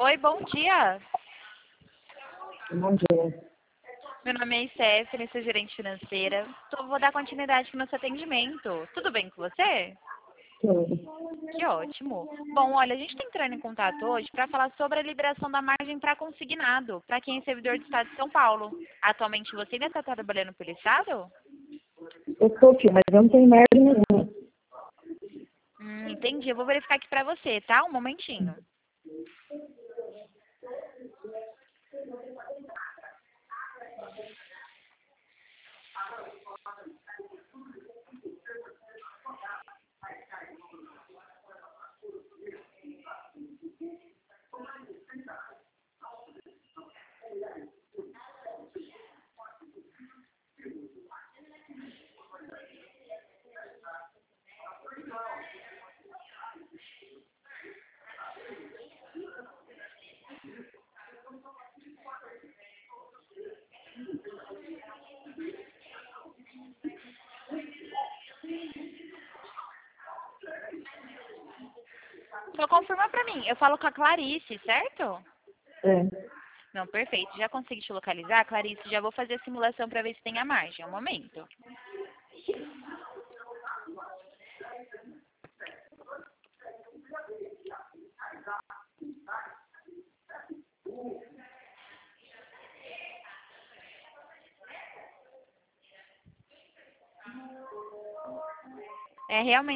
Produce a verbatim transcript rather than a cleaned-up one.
Oi, bom dia. Bom dia. Meu nome é Stephanie, sou gerente financeira. Tô- vou dar continuidade aqui no seu atendimento. Tudo bem com você? Tudo. Que ótimo. Bom, olha, a gente está entrando em contato hoje para falar sobre a liberação da margem para consignado, para quem é servidor do Estado de São Paulo. Atualmente você ainda está trabalhando pelo Estado? Eu estou aqui, mas eu não tenho margem nenhuma. Hum, entendi. Eu vou verificar aqui para você, tá? Um momentinho. Só confirma para mim. Eu falo com a Clarice, certo? É. Não, perfeito. Já consegui te localizar, Clarice. Já vou fazer a simulação para ver se tem a margem. Um momento. É realmente